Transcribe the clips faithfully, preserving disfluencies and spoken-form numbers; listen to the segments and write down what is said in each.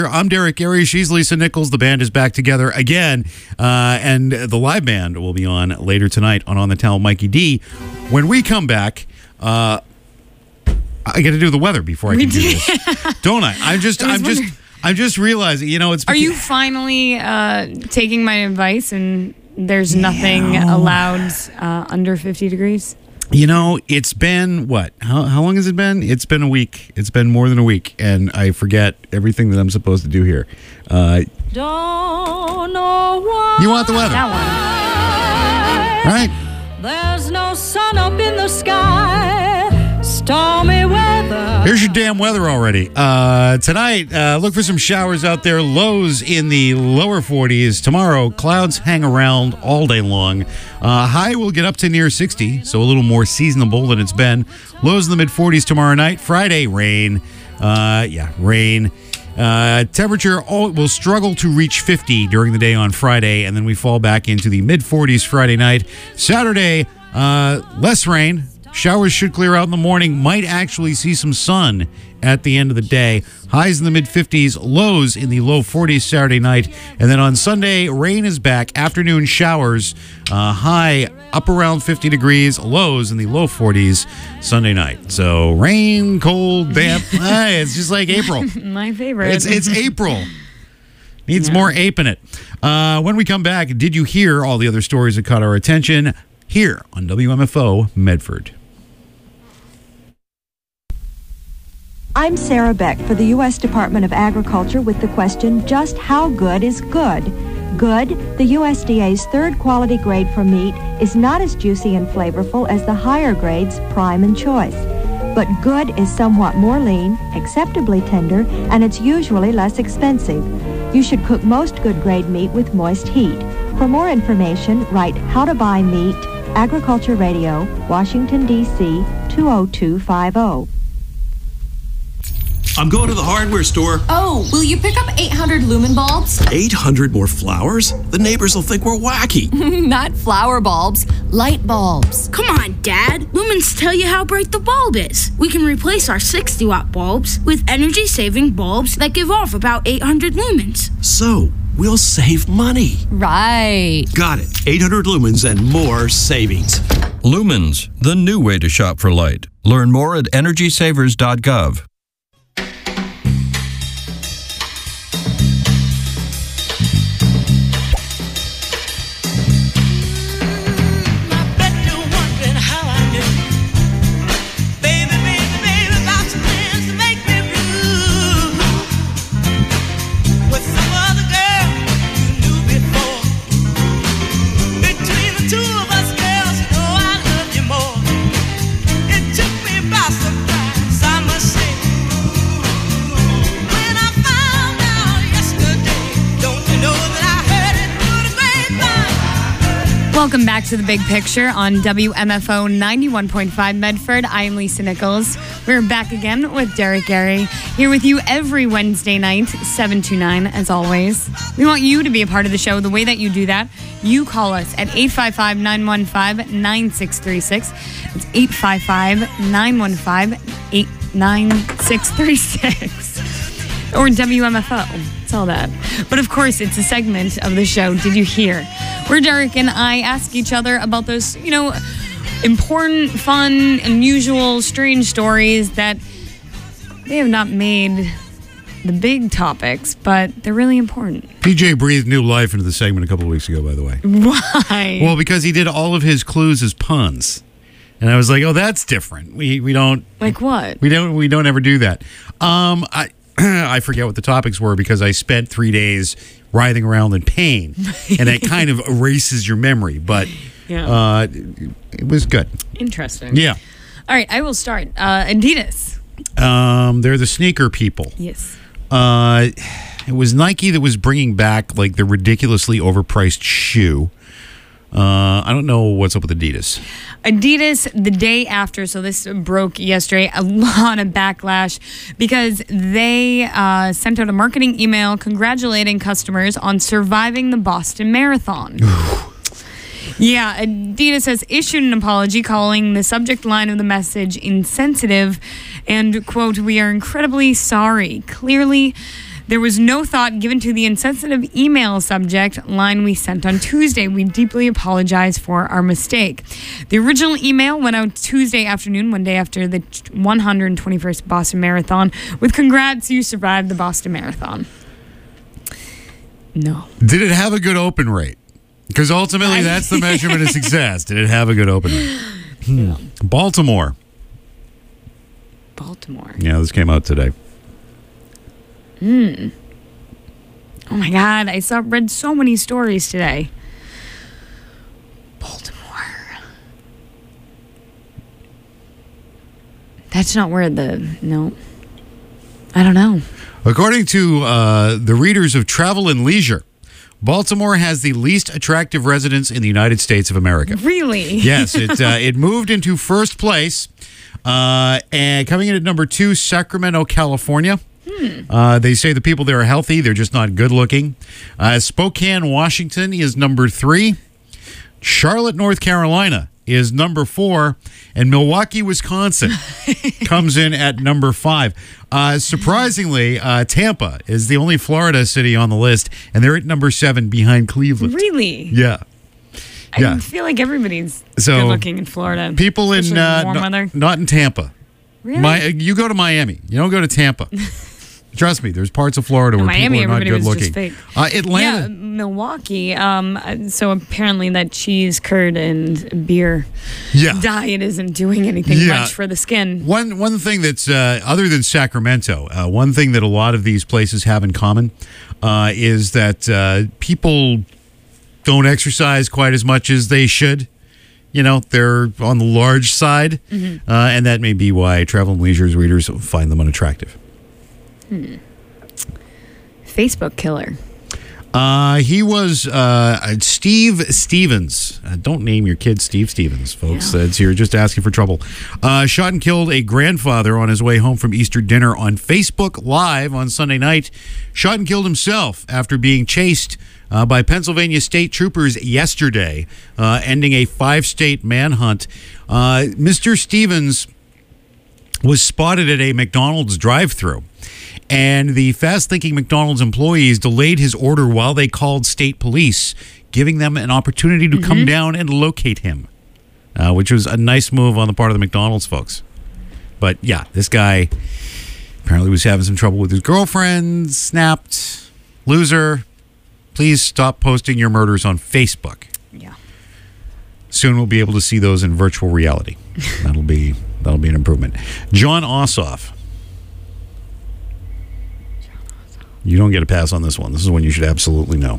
I'm Derek Gary. She's Lisa Nichols. The band is back together again. Uh, and the live band will be on later tonight on On the Town, Mikey D. When we come back, uh, I got to do the weather before I can do this. Don't I? I'm just, I'm just, I'm just realizing, you know, it's... Are you finally uh, taking my advice and there's nothing yeah. allowed uh, under fifty degrees? You know, it's been, what? How, how long has it been? It's been a week. It's been more than a week, and I forget everything that I'm supposed to do here. Uh, Don't know why. You want the weather? That one. Right? There's no sun up in the sky. Stormy weather. Here's your damn weather already. Uh, tonight, uh, look for some showers out there. Lows in the lower forties. Tomorrow, clouds hang around all day long. Uh, high will get up to near sixty, so a little more seasonable than it's been. Lows in the mid forties tomorrow night. Friday, rain. Uh, yeah, rain. Uh, temperature all, will struggle to reach fifty during the day on Friday, and then we fall back into the mid forties Friday night. Saturday, uh, less rain. Showers should clear out in the morning. Might actually see some sun at the end of the day. Highs in the mid fifties, lows in the low forties Saturday night. And then on Sunday, rain is back. Afternoon showers, uh, high up around fifty degrees, lows in the low forties Sunday night. So rain, cold, damp. Hey, it's just like April. My favorite. It's, it's April. Needs yeah. more ape in it. Uh, when we come back, did you hear all the other stories that caught our attention? Here on W M F O Medford. I'm Sarah Beck for the U S Department of Agriculture with the question, just how good is good? Good, the U S D A's third quality grade for meat, is not as juicy and flavorful as the higher grades, prime and choice. But good is somewhat more lean, acceptably tender, and it's usually less expensive. You should cook most good grade meat with moist heat. For more information, write How to Buy Meat, Agriculture Radio, Washington, D C two oh two five oh. I'm going to the hardware store. Oh, will you pick up eight hundred lumen bulbs? eight hundred more flowers? The neighbors will think we're wacky. Not flower bulbs, light bulbs. Come on, Dad. Lumens tell you how bright the bulb is. We can replace our sixty watt bulbs with energy-saving bulbs that give off about eight hundred lumens. So, we'll save money. Right. Got it. eight hundred lumens and more savings. Lumens, the new way to shop for light. Learn more at energy savers dot gov. Welcome back to The Big Picture on W M F O ninety-one point five Medford. I am Lisa Nichols. We're back again with Derek Gary, here with you every Wednesday night, seven to nine, as always. We want you to be a part of the show. The way that you do that, you call us at eight five five, nine one five, nine six three six. It's eight five five, nine one five, eight nine six three six. Or W M F O. It's all that. But of course, it's a segment of the show, Did You Hear? Where Derek and I ask each other about those, you know, important, fun, unusual, strange stories that they have not made the big topics, but they're really important. P J breathed new life into the segment a couple of weeks ago, by the way. Why? Well, because he did all of his clues as puns. And I was like, oh, that's different. We we don't... Like what? We don't we don't ever do that. Um, I... I forget what the topics were because I spent three days writhing around in pain, and it kind of erases your memory. But yeah. uh, it was good. Interesting. Yeah. All right, I will start. Uh, Adidas. Um, they're the sneaker people. Yes. Uh, it was Nike that was bringing back like the ridiculously overpriced shoe. Uh, I don't know what's up with Adidas. Adidas, the day after, so this broke yesterday, a lot of backlash because they uh, sent out a marketing email congratulating customers on surviving the Boston Marathon. Yeah, Adidas has issued an apology calling the subject line of the message insensitive and, quote, "We are incredibly sorry. Clearly, There was no thought given to the insensitive email subject line we sent on Tuesday. We deeply apologize for our mistake. The original email went out Tuesday afternoon, one day after the one hundred twenty-first Boston Marathon, with congrats, you survived the Boston Marathon. No. Did it have a good open rate? Because ultimately, that's the measurement of success. Did it have a good open rate? Hmm. Baltimore. Baltimore. Yeah, this came out today. Hmm. Oh my God! I saw read so many stories today. Baltimore. That's not where the no. I don't know. According to uh, the readers of Travel and Leisure, Baltimore has the least attractive residents in the United States of America. Really? Yes, it uh, it moved into first place, uh, and coming in at number two, Sacramento, California. Hmm. Uh, they say the people there are healthy; they're just not good looking. Uh, Spokane, Washington is number three. Charlotte, North Carolina is number four, and Milwaukee, Wisconsin comes in at number five. Uh, surprisingly, uh, Tampa is the only Florida city on the list, and they're at number seven behind Cleveland. Really? Yeah. Yeah. I feel like everybody's So, good looking in Florida. People in especially uh, warm no- weather. not in Tampa. Really? My, you go to Miami. You don't go to Tampa. Trust me, there's parts of Florida No, where Miami, people are not everybody good was looking. just fake. Uh, Atlanta. Yeah, Milwaukee. Um, so apparently that cheese, curd, and beer Yeah. diet isn't doing anything Yeah. much for the skin. One one thing that's uh, other than Sacramento, uh, one thing that a lot of these places have in common uh, is that uh, people don't exercise quite as much as they should. You know, they're on the large side, Mm-hmm. uh, and that may be why Travel and Leisure's readers find them unattractive. Hmm. Facebook killer. Uh, he was uh, Steve Stevens. Uh, don't name your kid Steve Stevens, folks. Yeah. That's you're just asking for trouble. Uh, shot and killed a grandfather on his way home from Easter dinner on Facebook Live on Sunday night. Shot and killed himself after being chased uh, by Pennsylvania state troopers yesterday, uh, ending a five-state manhunt. Uh, Mister Stevens was spotted at a McDonald's drive-thru. And the fast-thinking McDonald's employees delayed his order while they called state police, giving them an opportunity to mm-hmm. come down and locate him, uh, which was a nice move on the part of the McDonald's folks. But, yeah, this guy apparently was having some trouble with his girlfriend, snapped, loser. Please stop posting your murders on Facebook. Yeah. Soon we'll be able to see those in virtual reality. That'll be that'll be an improvement. Jon Ossoff. You don't get a pass on this one. This is one you should absolutely know.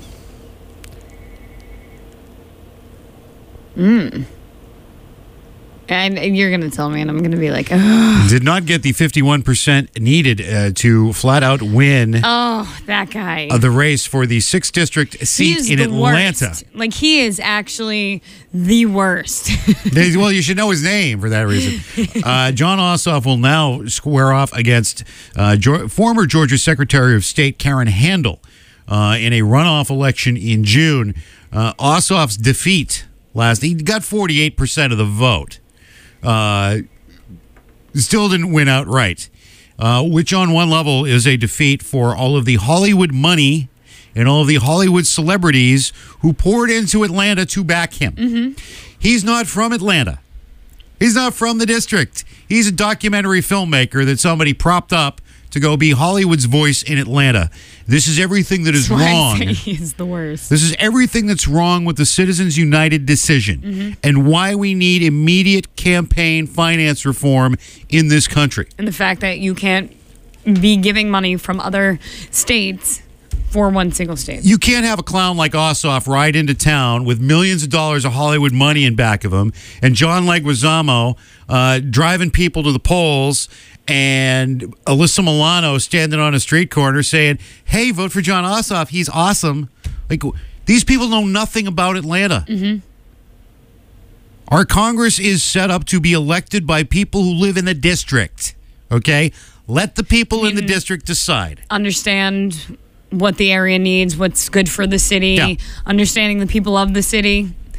Mm. And you're going to tell me, and I'm going to be like, ugh. Did not get the fifty-one percent needed uh, to flat out win Oh, that guy. uh, the race for the sixth District He seat is in the Atlanta. worst. Like, he is actually the worst. They- well, you should know his name for that reason. Uh, Jon Ossoff will now square off against uh, Geor- former Georgia Secretary of State Karen Handel uh, in a runoff election in June. Uh, Ossoff's defeat last, he got forty-eight percent of the vote. Uh, still didn't win outright, uh, which on one level is a defeat for all of the Hollywood money and all of the Hollywood celebrities who poured into Atlanta to back him. Mm-hmm. He's not from Atlanta. He's not from the district. He's a documentary filmmaker that somebody propped up to go be Hollywood's voice in Atlanta. This is everything that is That's why I wrong. say he's the worst. This is everything that's wrong with the Citizens United decision Mm-hmm. and why we need immediate campaign finance reform in this country. And the fact that you can't be giving money from other states for one single state. You can't have a clown like Ossoff ride into town with millions of dollars of Hollywood money in back of him and John Leguizamo uh, driving people to the polls and Alyssa Milano standing on a street corner saying, hey, vote for Jon Ossoff. He's awesome. Like, these people know nothing about Atlanta. Mm-hmm. Our Congress is set up to be elected by people who live in the district. Okay? Let the people in the district decide. Understand what the area needs, what's good for the city, Yeah. understanding the people of the city.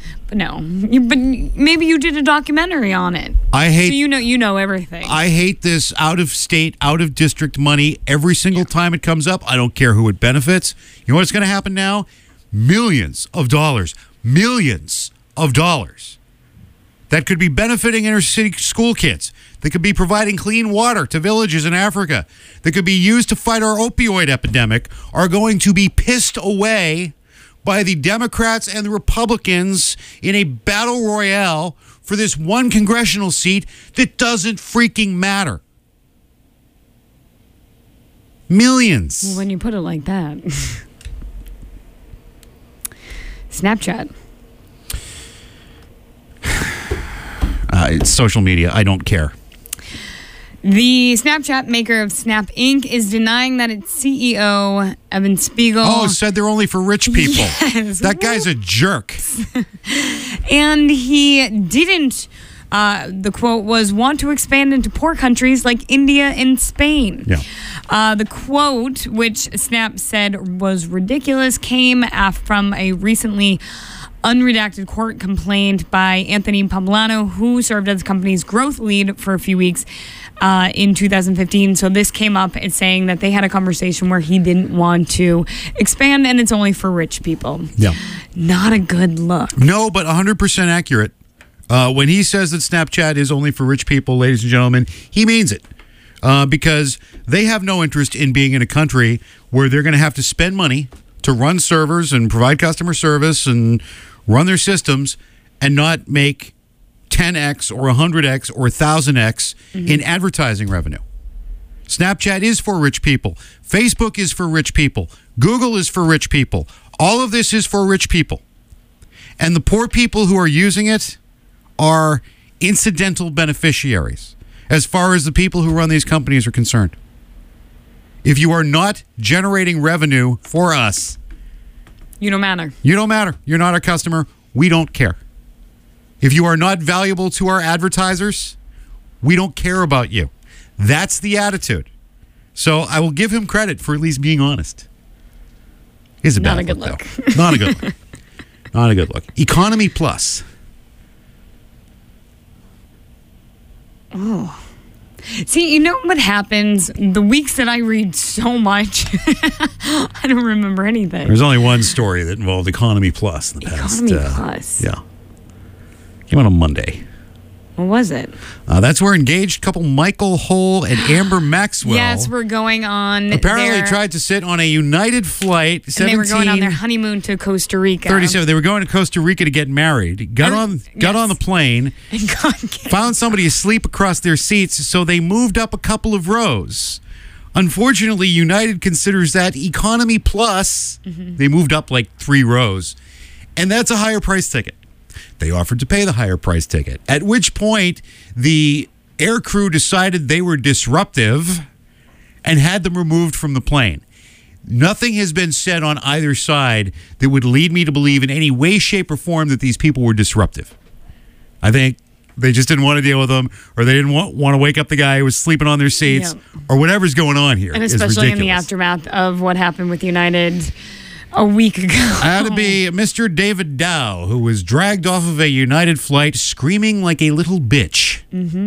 But no, you, but maybe you did a documentary on it. I hate. So you know, you know everything. I hate this out of state, out of district money every single time it comes up. I don't care who it benefits. You know what's going to happen now? Millions of dollars, millions of dollars that could be benefiting inner city school kids. That could be providing clean water to villages in Africa. That could be used to fight our opioid epidemic. Are going to be pissed away by the Democrats and the Republicans in a battle royale for this one congressional seat that doesn't freaking matter. Millions. Well, when you put it like that. Snapchat. Uh, it's social media. I don't care. The Snapchat maker of Snap Incorporated is denying that its C E O, Evan Spiegel... Oh, said they're only for rich people. Yes. That guy's a jerk. And he didn't, uh, the quote was, want to expand into poor countries like India and Spain. Yeah. Uh, the quote, which Snap said was ridiculous, came af- from a recently unredacted court complaint by Anthony Poblano, who served as the company's growth lead for a few weeks uh, in two thousand fifteen. So this came up as saying that they had a conversation where he didn't want to expand, and it's only for rich people. Yeah. Not a good look. No, but one hundred percent accurate. Uh, when he says that Snapchat is only for rich people, ladies and gentlemen, he means it. Uh, because they have no interest in being in a country where they're going to have to spend money to run servers and provide customer service and run their systems and not make ten x or one hundred x or one thousand x mm-hmm. in advertising revenue. Snapchat is for rich people. Facebook is for rich people. Google is for rich people. All of this is for rich people. And the poor people who are using it are incidental beneficiaries as far as the people who run these companies are concerned. If you are not generating revenue for us, you don't matter. You don't matter. You're not our customer. We don't care. If you are not valuable to our advertisers, we don't care about you. That's the attitude. So I will give him credit for at least being honest. Is a Not bad a good look, look. though. Not a good look. Not a good look. Economy Plus. Oh. See, you know what happens? The weeks that I read so much, I don't remember anything. There's only one story that involved Economy Plus in the past. Economy uh, Plus. Yeah. Came out on Monday. What was it? Uh, that's where engaged couple Michael Hull and Amber Maxwell. Yes, we're going on. Apparently their, tried to sit on a United flight. And they were going on their honeymoon to Costa Rica. thirty-seven. They were going to Costa Rica to get married. Got And- on, got yes. on the plane. And got Found somebody asleep across their seats, so they moved up a couple of rows. Unfortunately, United considers that Economy Plus. Mm-hmm. They moved up like three rows, and that's a higher price ticket. They offered to pay the higher price ticket, at which point the air crew decided they were disruptive and had them removed from the plane. Nothing has been said on either side that would lead me to believe in any way, shape, or form that these people were disruptive. I think they just didn't want to deal with them, or they didn't want, want to wake up the guy who was sleeping on their seats, Yeah. or whatever's going on here. And is especially in the ridiculous. aftermath of what happened with United a week ago. I had to be Mister David Dow, who was dragged off of a United flight screaming like a little bitch. Mm-hmm.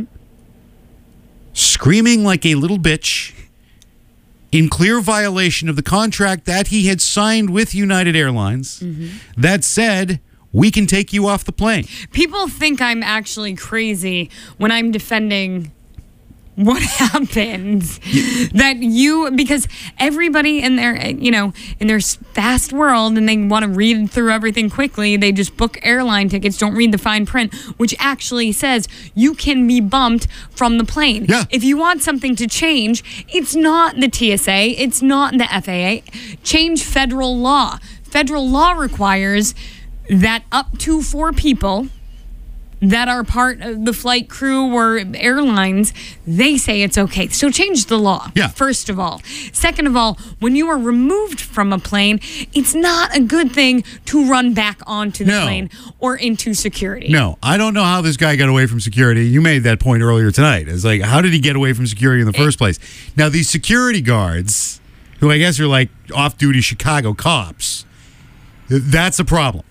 Screaming like a little bitch in clear violation of the contract that he had signed with United Airlines Mm-hmm. that said, we can take you off the plane. People think I'm actually crazy when I'm defending what happened. That you, because everybody in their, you know, in their fast world, and they want to read through everything quickly, they just book airline tickets, don't read the fine print, which actually says you can be bumped from the plane. Yeah. If you want something to change, it's not the T S A, it's not the F A A. Change federal law. Federal law requires that up to four people that are part of the flight crew or airlines, they say it's okay. So change the law, Yeah. first of all. Second of all, when you are removed from a plane, it's not a good thing to run back onto the No. plane or into security. No, I don't know how this guy got away from security. You made that point earlier tonight. It's like, how did he get away from security in the first place? Now, these security guards, who I guess are like off-duty Chicago cops, th- that's a problem.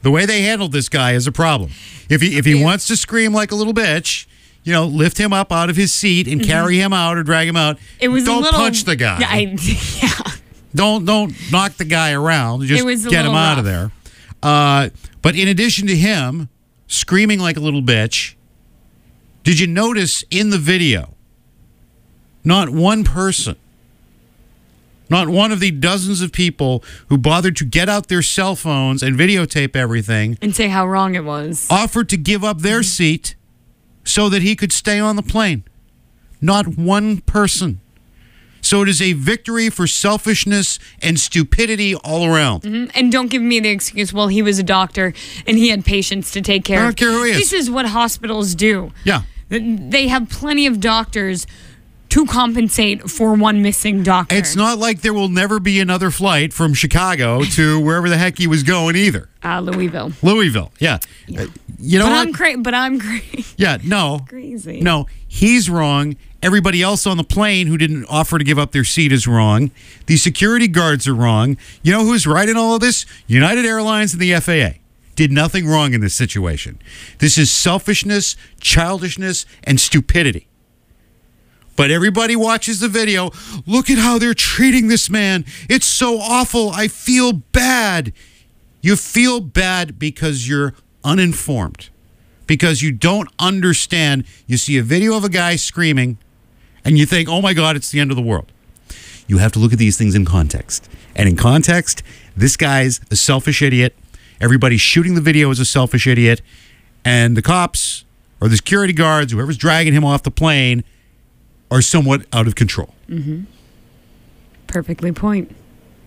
The way they handled this guy is a problem. If he if he Yeah. wants to scream like a little bitch, you know, lift him up out of his seat and carry him out or drag him out. It was don't a little, punch the guy. Yeah, I, yeah. Don't don't knock the guy around. Just It was a get him little out of rough. there. Uh, but in addition to him screaming like a little bitch, did you notice in the video, not one person, not one of the dozens of people who bothered to get out their cell phones and videotape everything, And say how wrong it was. offered to give up their seat so that he could stay on the plane? Not one person. So it is a victory for selfishness and stupidity all around. And don't give me the excuse, well, he was a doctor and he had patients to take care I of. don't care who he is. This is what hospitals do. Yeah. They have plenty of doctors to compensate for one missing doctor. It's not like there will never be another flight from Chicago to wherever the heck he was going either. Uh, Louisville. Louisville, yeah. Uh, you know But what? I'm cra- But I'm crazy. yeah, no. Crazy. No, he's wrong. Everybody else on the plane who didn't offer to give up their seat is wrong. The security guards are wrong. You know who's right in all of this? United Airlines and the F A A. Did nothing wrong in this situation. This is selfishness, childishness, and stupidity. But everybody watches the video. Look at how they're treating this man. It's so awful. I feel bad. You feel bad because you're uninformed, because you don't understand. You see a video of a guy screaming, and you think, oh my God, it's the end of the world. You have to look at these things in context. And in context, this guy's a selfish idiot. Everybody shooting the video is a selfish idiot. And the cops or the security guards, whoever's dragging him off the plane, are somewhat out of control. Mm-hmm. Perfectly point.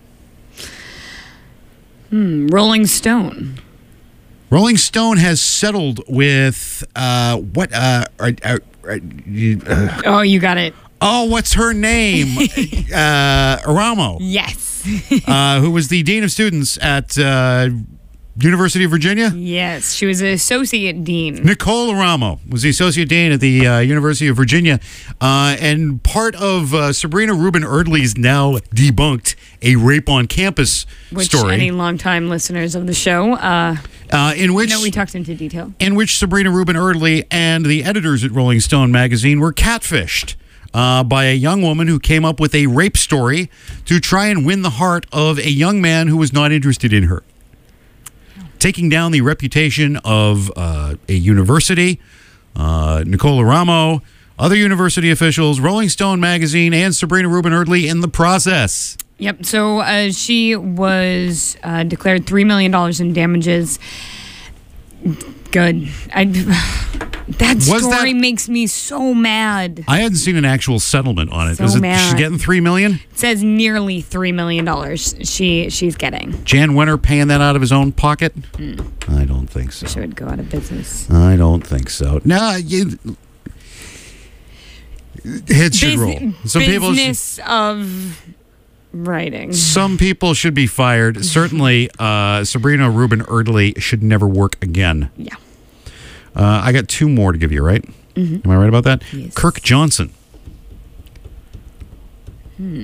Hmm. Rolling Stone. Rolling Stone has settled with uh, what? Uh, uh, uh, uh, Oh, you got it. oh, what's her name? uh, Aramo, Yes. uh, who was the dean of students at uh, University of Virginia. Yes. She was an associate dean. Nicole Aramo was the associate dean at the uh, University of Virginia, uh, and part of uh, Sabrina Rubin Erdely's now debunked a rape on campus Which story, any longtime listeners of the show uh, uh, in which know we talked into detail. in which Sabrina Rubin Erdely and the editors at Rolling Stone magazine were catfished uh, by a young woman who came up with a rape story to try and win the heart of a young man who was not interested in her. Taking down the reputation of uh, a university, uh, Nicole Aramo, other university officials, Rolling Stone magazine, and Sabrina Rubin Erdely in the process. Yep. So uh, she was uh, declared three million dollars in damages. Good. I, that Was story that- makes me so mad. I hadn't seen an actual settlement on it. So Is it mad. she's getting three million? It says nearly three million dollars she she's getting. Jan Wenner paying that out of his own pocket? I don't think so. She would go out of business. I don't think so. No, you. Heads should Bus- roll. Some people. Should, business of writing. some people should be fired. Certainly, uh, Sabrina Rubin Erdely should never work again. Yeah. Uh, I got two more to give you, right? Mm-hmm. Am I right about that? Yes. Kirk Johnson. Hmm.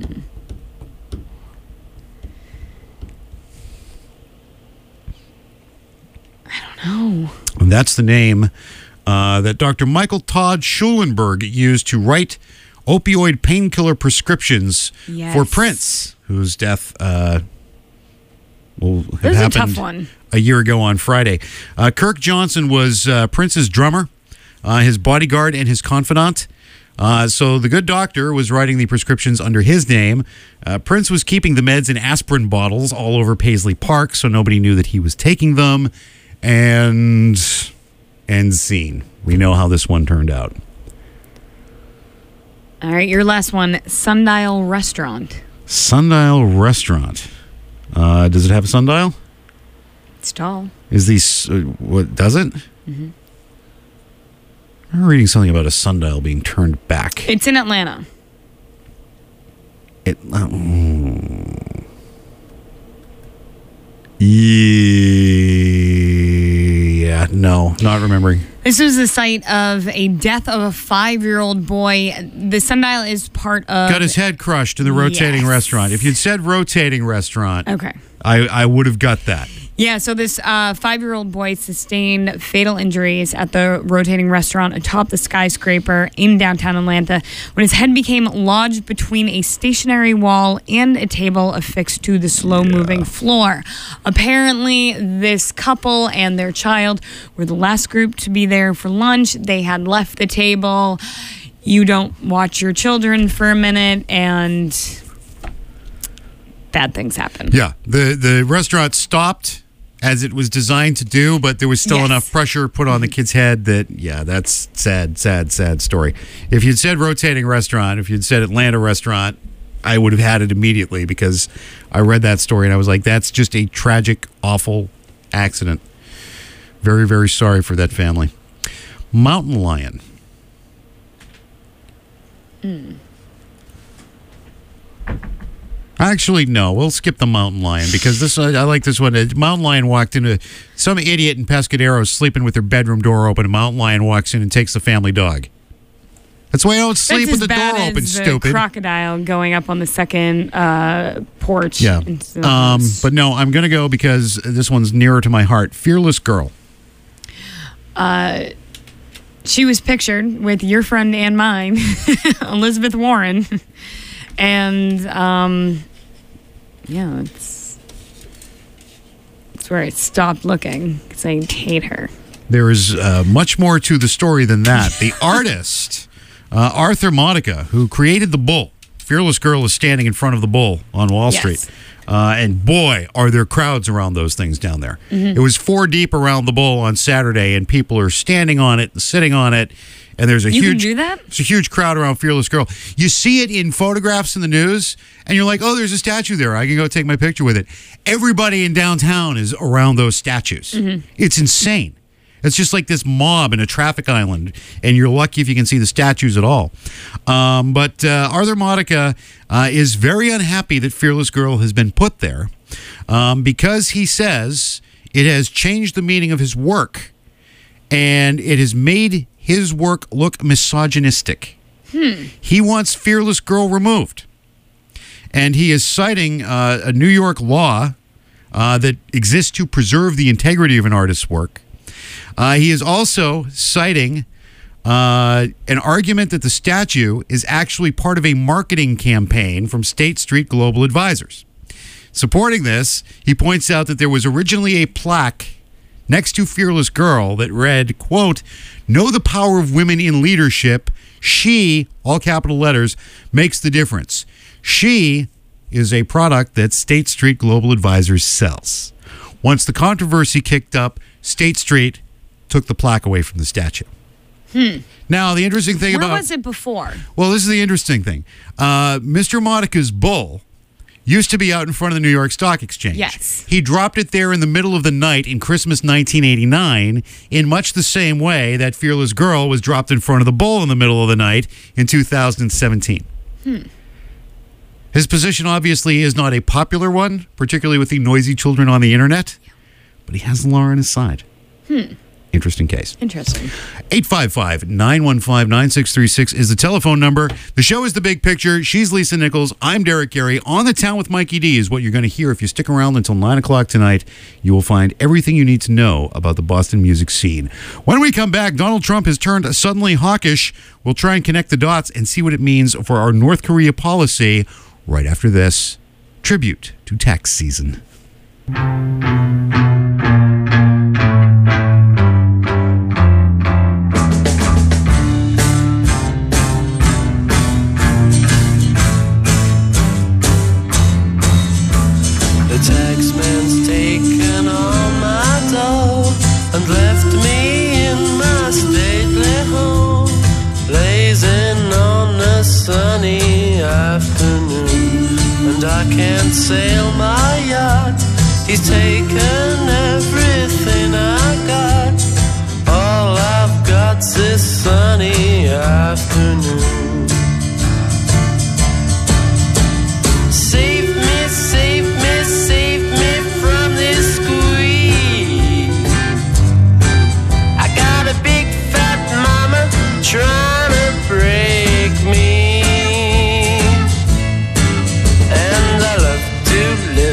I don't know. And that's the name uh, that Doctor Michael Todd Schulenberg used to write opioid painkiller prescriptions Yes. for Prince, whose death uh, well, had This is a happened tough one. a year ago on Friday. Uh, Kirk Johnson was uh, Prince's drummer, uh, his bodyguard, and his confidant. Uh, so the good doctor was writing the prescriptions under his name. Uh, Prince was keeping the meds in aspirin bottles all over Paisley Park, so nobody knew that he was taking them. And end scene. We know how this one turned out. All right, your last one, Sundial Restaurant. Sundial Restaurant. Uh, does it have a sundial? It's tall. Is these uh, what does it? Mm-hmm. I'm reading something about a sundial being turned back. It's in Atlanta. It. Uh, mm. Yeah. No, not remembering. This was the site of a death of a five-year-old boy. The sundial is part of... Got his head crushed in the rotating Yes. restaurant. If you'd said rotating restaurant, Okay. I, I would have got that. Yeah, so this uh, five-year-old boy sustained fatal injuries at the rotating restaurant atop the skyscraper in downtown Atlanta when his head became lodged between a stationary wall and a table affixed to the slow-moving yeah. floor. Apparently, this couple and their child were the last group to be there for lunch. They had left the table. You don't watch your children for a minute, and bad things happen. Yeah, the, the restaurant stopped as it was designed to do, but there was still yes. enough pressure put on the kid's head that, yeah, that's sad, sad, sad story. If you'd said rotating restaurant, if you'd said Atlanta restaurant, I would have had it immediately because I read that story and I was like, that's just a tragic, awful accident. Very, very sorry for that family. Mountain lion. Mm. Actually, no. We'll skip the mountain lion because this. I, I like this one. A mountain lion walked into some idiot in Pescadero sleeping with their bedroom door open. A mountain lion walks in and takes the family dog. That's why I don't sleep That's with the as door bad open. as the Stupid crocodile going up on the second uh, porch. Yeah. into the Um, house. but no, I'm gonna go because this one's nearer to my heart. Fearless Girl. Uh, she was pictured with your friend and mine, Elizabeth Warren. And, um, yeah, it's, it's where I stopped looking because I hate her. There is uh, much more to the story than that. The artist, uh, Arthur Modica, who created the bull. Fearless Girl is standing in front of the bull on Wall Yes. Street. Uh, and boy, are there crowds around those things down there. Mm-hmm. It was four deep around the bull on Saturday, and people are standing on it and sitting on it. And there's a You can huge, do that? It's a huge crowd around Fearless Girl. You see it in photographs in the news, and you're like, "Oh, there's a statue there. I can go take my picture with it." Everybody in downtown is around those statues. Mm-hmm. It's insane. It's just like this mob in a traffic island, and you're lucky if you can see the statues at all. Um, but uh, Arthur Modica uh, is very unhappy that Fearless Girl has been put there um, because he says it has changed the meaning of his work, and it has made his work look misogynistic. Hmm. He wants Fearless Girl removed. And he is citing uh, a New York law uh, that exists to preserve the integrity of an artist's work. Uh, he is also citing uh, an argument that the statue is actually part of a marketing campaign from State Street Global Advisors. Supporting this, he points out that there was originally a plaque next to Fearless Girl that read, quote, "Know the power of women in leadership. She," all capital letters, "makes the difference." She is a product that State Street Global Advisors sells. Once the controversy kicked up, State Street took the plaque away from the statue. Hmm. Now, the interesting thing Where about... was it before? Well, this is the interesting thing. Uh, Mister Modica's bull used to be out in front of the New York Stock Exchange. Yes. He dropped it there in the middle of the night in Christmas nineteen eighty-nine in much the same way that Fearless Girl was dropped in front of the bull in the middle of the night in two thousand seventeen. Hmm. His position obviously is not a popular one, particularly with the noisy children on the internet, but he has the law on his side. Hmm. Interesting case. Interesting. eight five five, nine one five, nine six three six is the telephone number. The show is The Big Picture. She's Lisa Nichols. I'm Derek Gary. On the Town with Mikey D is what you're going to hear if you stick around until nine o'clock tonight. You will find everything you need to know about the Boston music scene. When we come back, Donald Trump has turned suddenly hawkish. We'll try and connect the dots and see what it means for our North Korea policy right after this. Tribute to tax season. Taxman's taken all my dough and left me in my stately home, blazing on a sunny afternoon. And I can't sail my yacht, he's taken everything I got. All I've got's this sunny afternoon. Save me, save me, save me from this squeeze. I got a big fat mama trying to break me, and I love to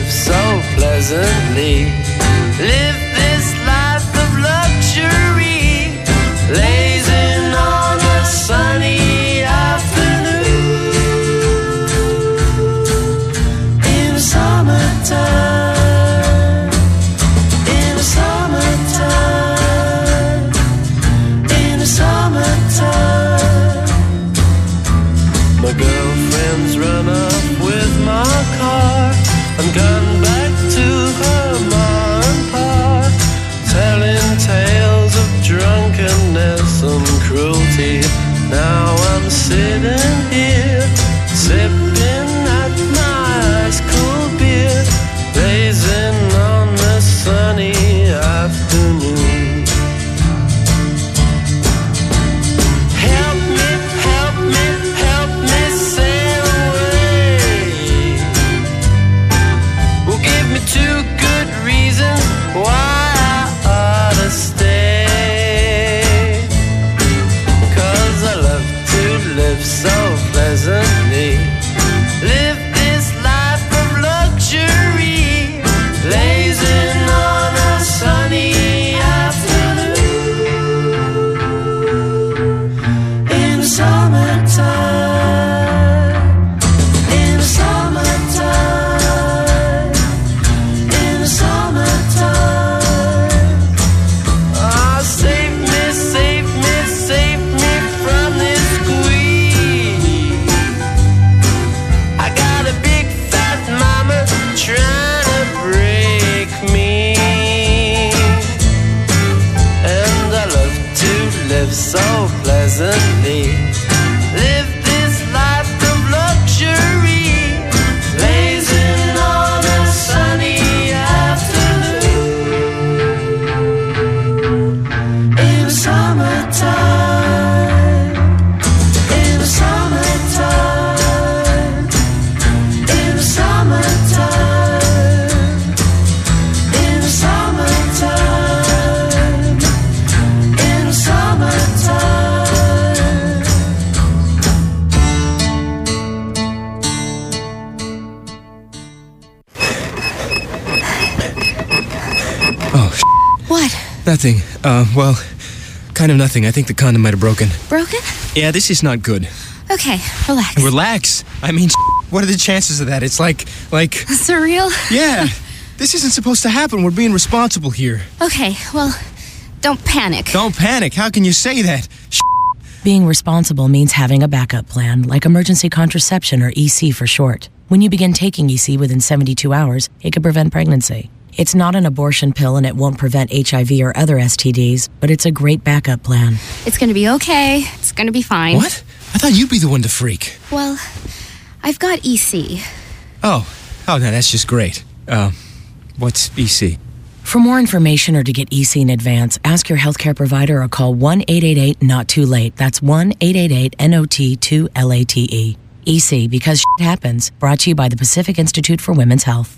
Oh, sh- What? Nothing. Uh, well, kind of nothing. I think the condom might have broken. Broken? Yeah, this is not good. Okay, relax. Relax. I mean, sh- what are the chances of that? It's like, like... Surreal? Yeah. This isn't supposed to happen. We're being responsible here. Okay, well, don't panic. Don't panic. How can you say that? Sh- Being responsible means having a backup plan, like emergency contraception or E C for short. When you begin taking E C within seventy-two hours, it could prevent pregnancy. It's not an abortion pill and it won't prevent H I V or other S T Ds, but it's a great backup plan. It's gonna be okay. It's gonna be fine. What? I thought you'd be the one to freak. Well, I've got E C. Oh. Oh, no, that's just great. Uh, what's E C? For more information or to get E C in advance, ask your healthcare provider or call one eight eight eight not too late. That's one eight eight eight N O T two L A T E. E C, because shit happens. Brought to you by the Pacific Institute for Women's Health.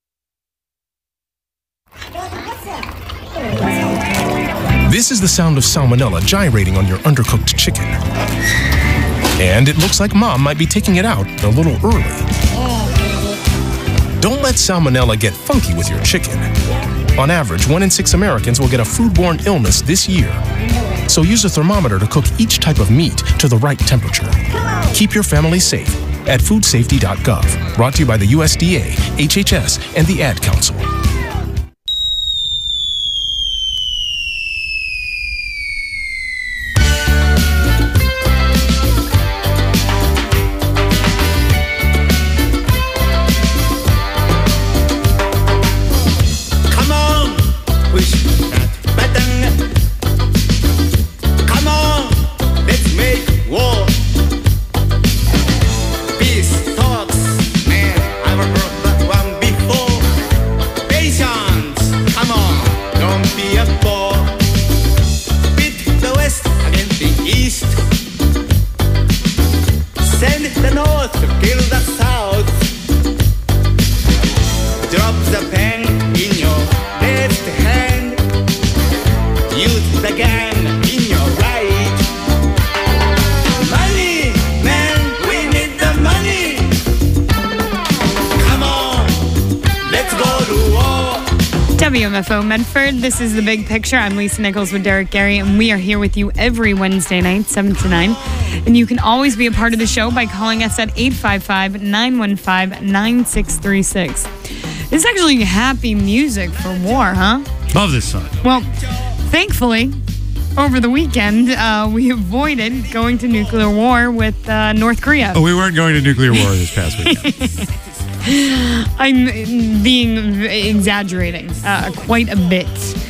This is the sound of salmonella gyrating on your undercooked chicken. And it looks like Mom might be taking it out a little early. Don't let salmonella get funky with your chicken. On average, one in six Americans will get a foodborne illness this year. So use a thermometer to cook each type of meat to the right temperature. Keep your family safe at food safety dot gov. Brought to you by the U S D A, H H S, and the Ad Council. W M F O Medford. This is The Big Picture. I'm Lisa Nichols with Derek Gary, and we are here with you every Wednesday night, seven to nine. And you can always be a part of the show by calling us at eight five five, nine one five, nine six three six. It's actually happy music for war, huh? Love this song. Well, thankfully, over the weekend, uh, we avoided going to nuclear war with uh, North Korea. Oh, we weren't going to nuclear war this past weekend. I'm being exaggerating uh, quite a bit.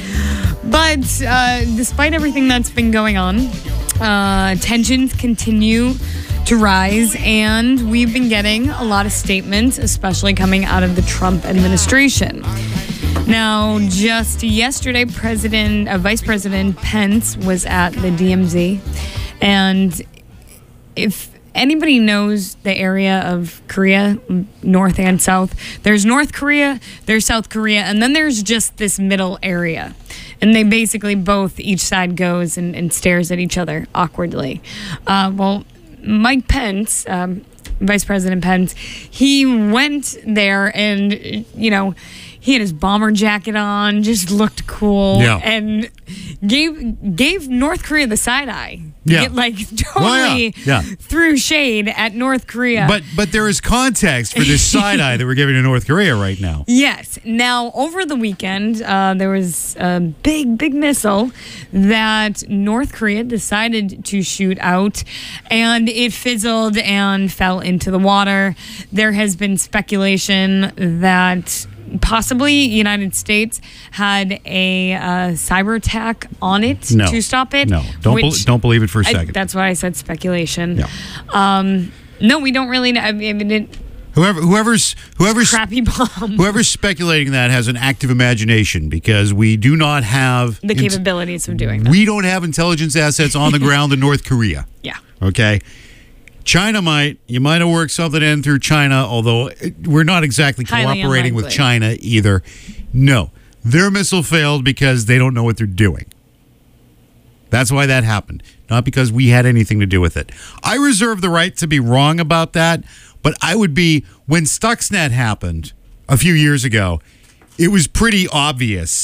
But uh, despite everything that's been going on, uh, tensions continue to rise, and we've been getting a lot of statements, especially coming out of the Trump administration. Now, just yesterday, President, uh, Vice President Pence was at the D M Z, and if anybody knows the area of Korea, North and South, there's North Korea, there's South Korea, and then there's just this middle area. And they basically both, each side goes and, and stares at each other awkwardly. Uh, well, Mike Pence, um, Vice President Pence, he went there and, you know, he had his bomber jacket on, just looked cool, yeah. and gave gave North Korea the side eye. Yeah. Get, like totally well, yeah. Yeah. threw shade at North Korea. But but there is context for this side eye that we're giving to North Korea right now. Yes. Now, over the weekend, uh, there was a big, big missile that North Korea decided to shoot out, and it fizzled and fell into the water. There has been speculation that possibly United States had a uh, cyber attack on it no. to stop it. No, don't which, be- don't believe it for a second. I, that's why I said speculation. Yeah. Um, no, we don't really know. I mean, it, Whoever, whoever's, whoever's, crappy bomb. Whoever's speculating that has an active imagination, because we do not have the capabilities int- of doing that. We don't have intelligence assets on the ground in North Korea. Yeah. Okay. China might. You might have worked something in through China, although we're not exactly Highly cooperating unlikely. with China either. No. Their missile failed because they don't know what they're doing. That's why that happened. Not because we had anything to do with it. I reserve the right to be wrong about that, but I would be, when Stuxnet happened a few years ago, it was pretty obvious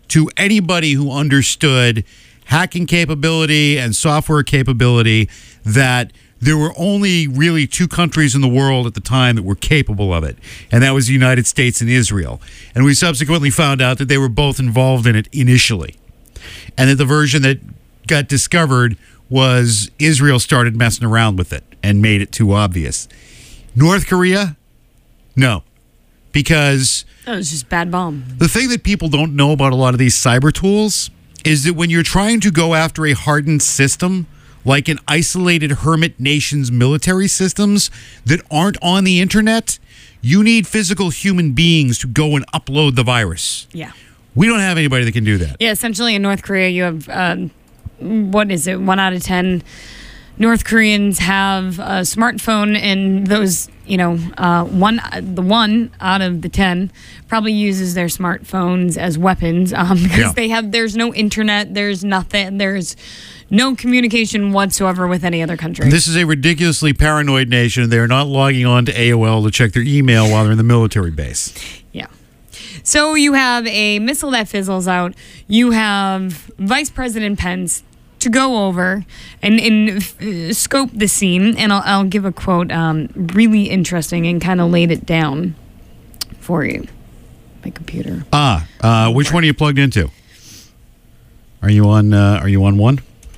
to anybody who understood hacking capability and software capability that there were only really two countries in the world at the time that were capable of it, and that was the United States and Israel. And we subsequently found out that they were both involved in it initially, and that the version that got discovered was Israel started messing around with it and made it too obvious. North Korea, no, because oh, it's just bad bomb. The thing that people don't know about a lot of these cyber tools is that when you're trying to go after a hardened system, like an isolated hermit nation's military systems that aren't on the internet, you need physical human beings to go and upload the virus. Yeah. We don't have anybody that can do that. Yeah, essentially in North Korea, you have, um, what is it, one out of ten North Koreans have a smartphone, and those, you know, uh, one, the one out of the ten probably uses their smartphones as weapons um, because Yeah. they have, there's no internet, there's nothing, there's no communication whatsoever with any other country. This is a ridiculously paranoid nation. They're not logging on to A O L to check their email while they're in the military base. Yeah. So you have a missile that fizzles out. You have Vice President Pence to go over and, and uh, scope the scene. And I'll, I'll give a quote, um, really interesting, and kind of laid it down for you. My computer. Ah, uh, which one are you plugged into? Are you on? Uh, are you on one?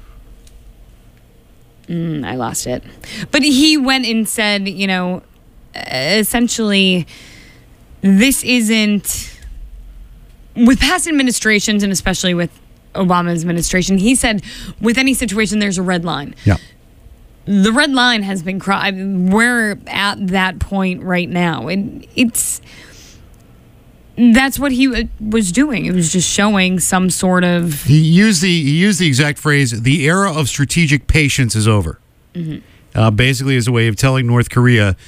Mm, I lost it. But he went and said, you know, essentially, this isn't, with past administrations, and especially with Obama's administration, he said, with any situation, there's a red line. Yeah. The red line has been crossed. We're at that point right now. And it's, that's what he w- was doing. It was just showing some sort of... He used the he used the exact phrase, the era of strategic patience is over. Mhm. Uh, basically as a way of telling North Korea,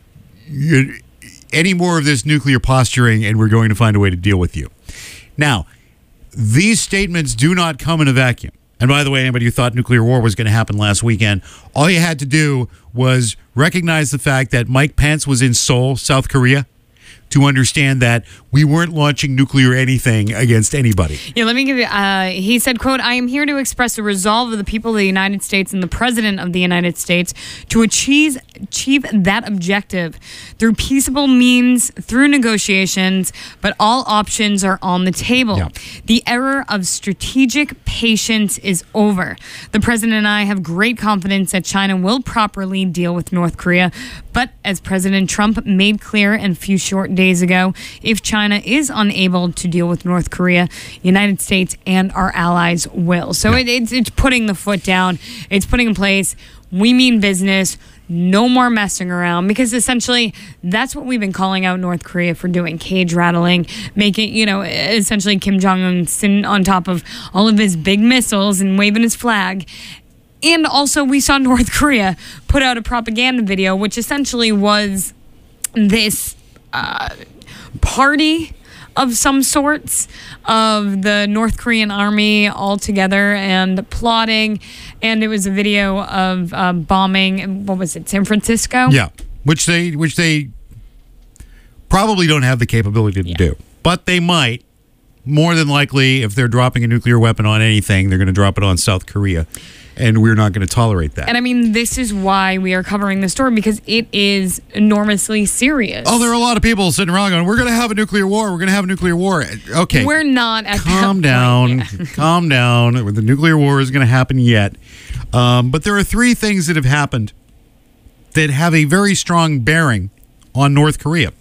you, any more of this nuclear posturing and we're going to find a way to deal with you. Now, these statements do not come in a vacuum. And by the way, anybody who thought nuclear war was going to happen last weekend, all you had to do was recognize the fact that Mike Pence was in Seoul, South Korea, to understand that we weren't launching nuclear anything against anybody. Yeah, let me give you, uh, he said, quote, I am here to express the resolve of the people of the United States and the President of the United States to achieve, achieve that objective through peaceable means, through negotiations, but all options are on the table. Yeah. The era of strategic patience is over. The President and I have great confidence that China will properly deal with North Korea, but as President Trump made clear in a few short days ago, if China is unable to deal with North Korea, United States and our allies will. So it, it's, it's putting the foot down. It's putting in place, we mean business, no more messing around, because essentially that's what we've been calling out North Korea for doing, cage rattling, making, you know, essentially Kim Jong-un sitting on top of all of his big missiles and waving his flag. And also we saw North Korea put out a propaganda video, which essentially was this uh, party of some sorts of the North Korean army all together and plotting. And it was a video of uh, bombing, what was it, San Francisco? Yeah, which they which they probably don't have the capability to Yeah. do. But they might. More than likely, if they're dropping a nuclear weapon on anything, they're going to drop it on South Korea. And we're not going to tolerate that. And I mean, this is why we are covering the story, because it is enormously serious. Oh, there are a lot of people sitting around going, we're going to have a nuclear war. We're going to have a nuclear war. Okay. We're not at Calm that down. point. Yeah. Calm down. The nuclear war is going to happen yet. Um, but there are three things that have happened that have a very strong bearing on North Korea.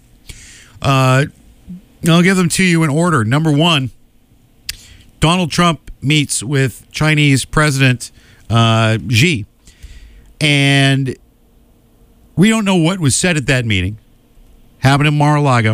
Uh, I'll give them to you in order. Number one, Donald Trump meets with Chinese President uh, Xi. And we don't know what was said at that meeting. Happened in Mar-a-Lago.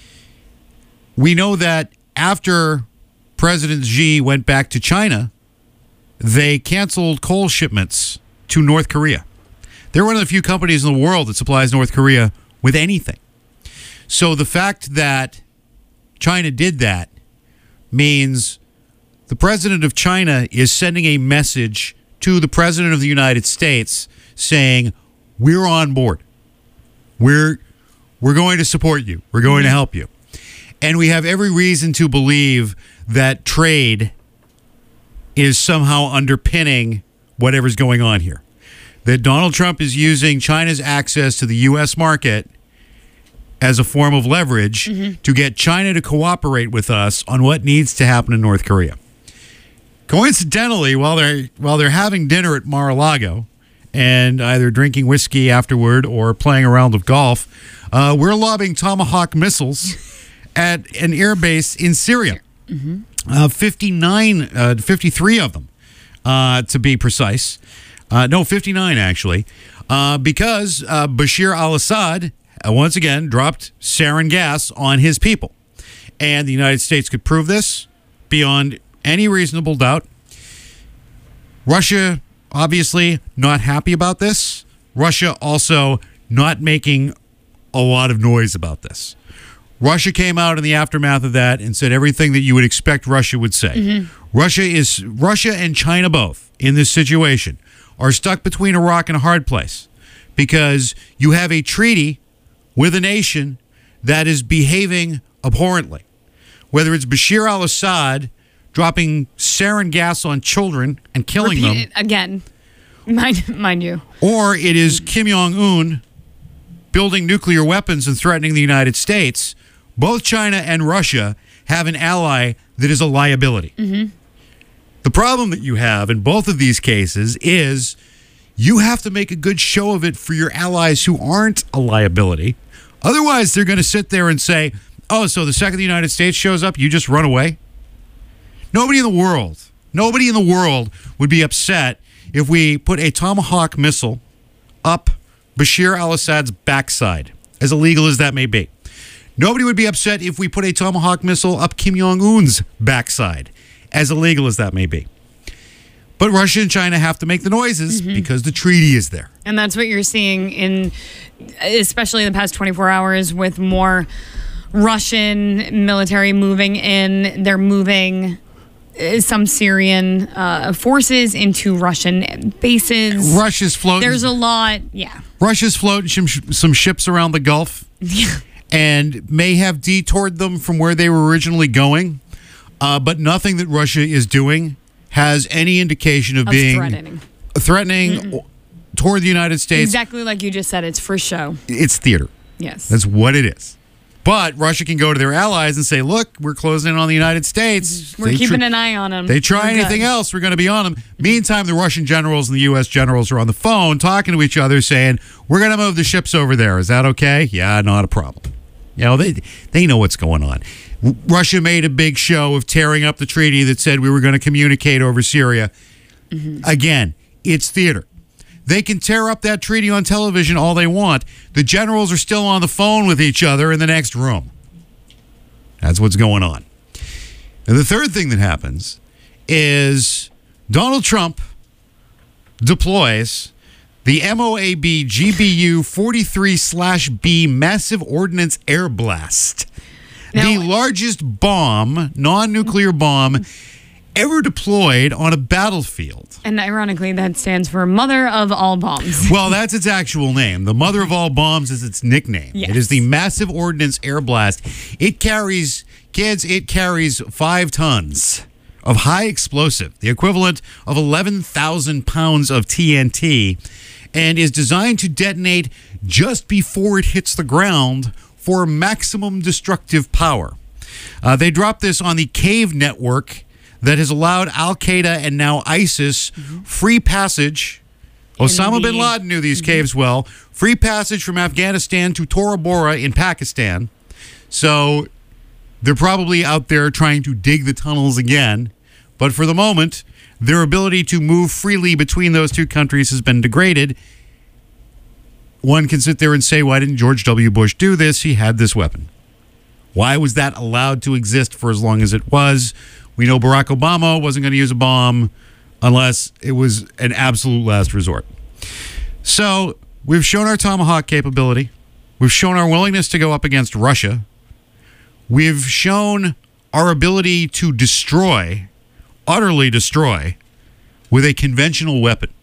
We know that after President Xi went back to China, they canceled coal shipments to North Korea. They're one of the few companies in the world that supplies North Korea with anything. So the fact that China did that means the president of China is sending a message to the president of the United States saying, we're on board. We're we're going to support you. We're going to help you. And we have every reason to believe that trade is somehow underpinning whatever's going on here. That Donald Trump is using China's access to the U S market as a form of leverage mm-hmm. to get China to cooperate with us on what needs to happen in North Korea. Coincidentally, while they're while they're having dinner at Mar-a-Lago and either drinking whiskey afterward or playing a round of golf, uh, we're lobbing Tomahawk missiles at an air base in Syria. Mm-hmm. Uh, fifty-nine, uh, fifty-three of them, uh, to be precise. Uh, no, fifty-nine, actually, uh, because uh, Bashir al-Assad, uh, once again, dropped sarin gas on his people. And the United States could prove this beyond any reasonable doubt. Russia, obviously, not happy about this. Russia also not making a lot of noise about this. Russia came out in the aftermath of that and said everything that you would expect Russia would say. Mm-hmm. Russia is Russia and China both in this situation are stuck between a rock and a hard place because you have a treaty with a nation that is behaving abhorrently. Whether it's Bashir al-Assad dropping sarin gas on children and killing Repeat them. It again, mind, mind you. Or it is Kim Jong-un building nuclear weapons and threatening the United States. Both China and Russia have an ally that is a liability. Mm-hmm. The problem that you have in both of these cases is you have to make a good show of it for your allies who aren't a liability. Otherwise, they're going to sit there and say, oh, so the second the United States shows up, you just run away? Nobody in the world, nobody in the world would be upset if we put a Tomahawk missile up Bashir al-Assad's backside, as illegal as that may be. Nobody would be upset if we put a Tomahawk missile up Kim Jong-un's backside, as illegal as that may be. But Russia and China have to make the noises mm-hmm. because the treaty is there. And that's what you're seeing in, especially in the past twenty-four hours, with more Russian military moving in. They're moving some Syrian uh, forces into Russian bases. Russia's floating. There's a lot, yeah. Russia's floating some, some ships around the Gulf and may have detoured them from where they were originally going. Uh, but nothing that Russia is doing has any indication of, of being threatening, threatening Mm-mm. toward the United States. Exactly like you just said. It's for show. It's theater. Yes. That's what it is. But Russia can go to their allies and say, look, we're closing in on the United States. We're they keeping tr- an eye on them. They try we're anything good. else, we're going to be on them. Meantime, the Russian generals and the U S generals are on the phone talking to each other saying, we're going to move the ships over there. Is that okay? Yeah, not a problem. You know, they they know what's going on. Russia made a big show of tearing up the treaty that said we were going to communicate over Syria. Mm-hmm. Again, it's theater. They can tear up that treaty on television all they want. The generals are still on the phone with each other in the next room. That's what's going on. And the third thing that happens is Donald Trump deploys the M O A B G B U forty-three B Massive Ordnance Air Blast. Now, the largest bomb, non-nuclear bomb, ever deployed on a battlefield. And ironically, that stands for Mother of All Bombs. Well, that's its actual name. The Mother of All Bombs is its nickname. Yes. It is the Massive Ordnance Air Blast. It carries, kids, it carries five tons of high explosive, the equivalent of eleven thousand pounds of T N T, and is designed to detonate just before it hits the ground for maximum destructive power. Uh, they dropped this on the Cave network that has allowed Al-Qaeda and now ISIS mm-hmm. free passage. Osama Indeed. bin Laden knew these Mm-hmm. caves well. Free passage from Afghanistan to Tora Bora in Pakistan. So they're probably out there trying to dig the tunnels again. But for the moment, their ability to move freely between those two countries has been degraded. One can sit there and say, why didn't George W. Bush do this? He had this weapon. Why was that allowed to exist for as long as it was? We know Barack Obama wasn't going to use a bomb unless it was an absolute last resort. So we've shown our Tomahawk capability. We've shown our willingness to go up against Russia. We've shown our ability to destroy, utterly destroy, with a conventional weapon.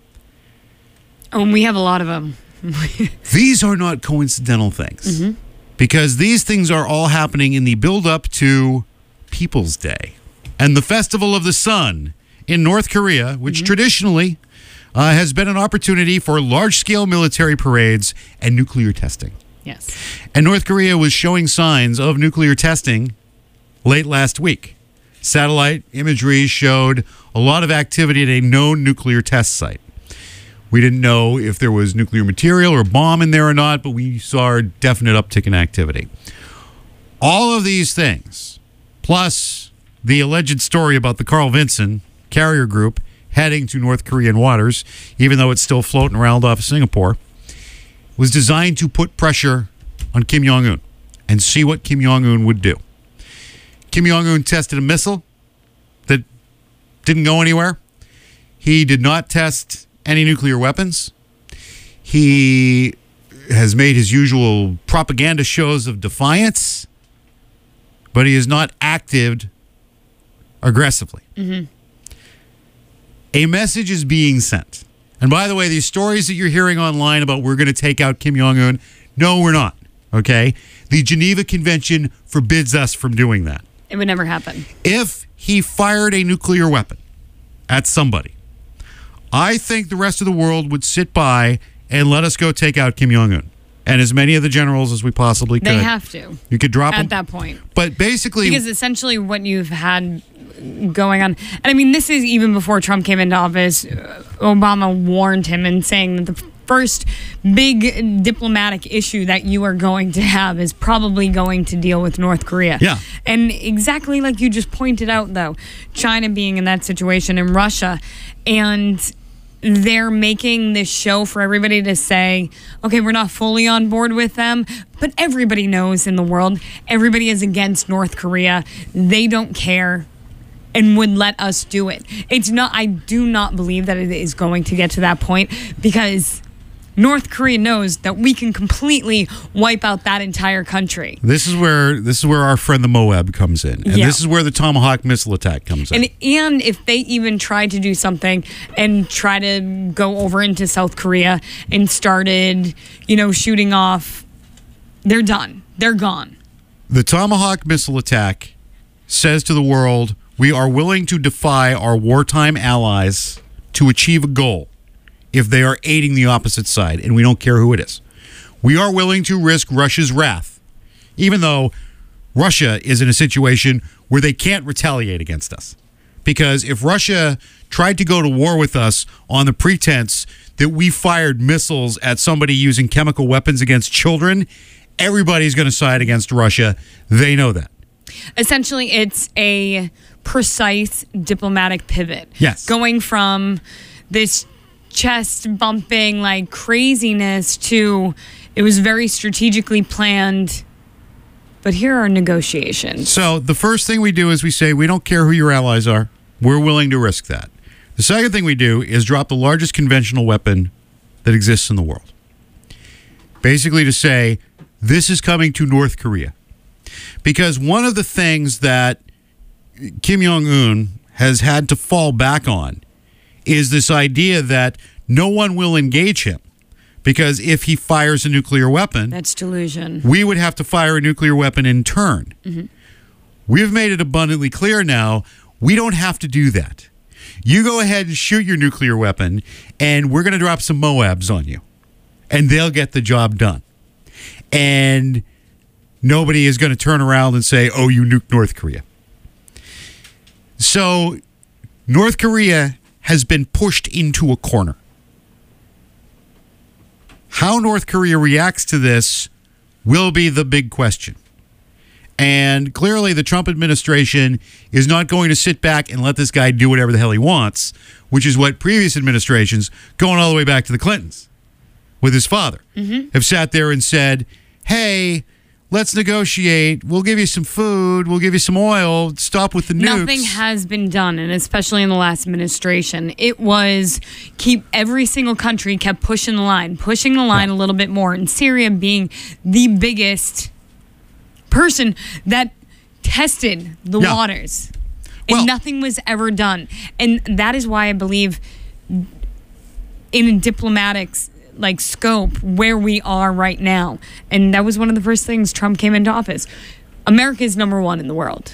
Oh, and we have a lot of them. These are not coincidental things. Mm-hmm. because these things are all happening in the build-up to People's Day and the Festival of the Sun in North Korea, which mm-hmm. traditionally uh, has been an opportunity for large-scale military parades and nuclear testing. Yes. And North Korea was showing signs of nuclear testing late last week. Satellite imagery showed a lot of activity at a known nuclear test site. We didn't know if there was nuclear material or bomb in there or not, but we saw a definite uptick in activity. All of these things, plus the alleged story about the Carl Vinson carrier group heading to North Korean waters, even though it's still floating around off of Singapore, was designed to put pressure on Kim Jong-un and see what Kim Jong-un would do. Kim Jong-un tested a missile that didn't go anywhere. He did not test any nuclear weapons. He has made his usual propaganda shows of defiance, but he has not acted aggressively. Mm-hmm. A message is being sent. And by the way, these stories that you're hearing online about we're going to take out Kim Jong-un, no, we're not, okay? The Geneva Convention forbids us from doing that. It would never happen. If he fired a nuclear weapon at somebody, I think the rest of the world would sit by and let us go take out Kim Jong-un and as many of the generals as we possibly could. They have to. You could drop at them. that point. But basically... Because essentially what you've had going on... And I mean, this is even before Trump came into office. Obama warned him and saying that the first big diplomatic issue that you are going to have is probably going to deal with North Korea. Yeah. And exactly like you just pointed out, though, China being in that situation and Russia, and they're making this show for everybody to say, okay, we're not fully on board with them, but everybody knows in the world, everybody is against North Korea. They don't care and would let us do it. It's not, I do not believe that it is going to get to that point, because North Korea knows that we can completely wipe out that entire country. This is where this is where our friend the Moab comes in. And Yeah. this is where the Tomahawk missile attack comes in. And and if they even tried to do something and try to go over into South Korea and started, you know, shooting off, they're done. They're gone. The Tomahawk missile attack says to the world, we are willing to defy our wartime allies to achieve a goal if they are aiding the opposite side, and we don't care who it is. We are willing to risk Russia's wrath, even though Russia is in a situation where they can't retaliate against us. Because if Russia tried to go to war with us on the pretense that we fired missiles at somebody using chemical weapons against children, everybody's going to side against Russia. They know that. Essentially, it's a precise diplomatic pivot. Yes. Going from this chest bumping like craziness to it was very strategically planned, but here are negotiations. So the first thing we do is we say we don't care who your allies are. We're willing to risk that. The second thing we do is drop the largest conventional weapon that exists in the world. Basically to say this is coming to North Korea. Because one of the things that Kim Jong-un has had to fall back on is this idea that no one will engage him, because if he fires a nuclear weapon, that's delusion. We would have to fire a nuclear weapon in turn. Mm-hmm. We've made it abundantly clear now, we don't have to do that. You go ahead and shoot your nuclear weapon, and we're going to drop some Moabs on you, and they'll get the job done. And nobody is going to turn around and say, oh, you nuked North Korea. So North Korea has been pushed into a corner. How North Korea reacts to this will be the big question. And clearly the Trump administration is not going to sit back and let this guy do whatever the hell he wants, which is what previous administrations, going all the way back to the Clintons with his father, mm-hmm. have sat there and said, hey, let's negotiate. We'll give you some food. We'll give you some oil. Stop with the nukes. Nothing has been done, and especially in the last administration. It was keep every single country kept pushing the line, pushing the line yeah. a little bit more. And Syria being the biggest person that tested the yeah. waters. And well, nothing was ever done. And that is why I believe in diplomatics, like scope where we are right now. And that was one of the first things Trump came into office. America is number one in the world.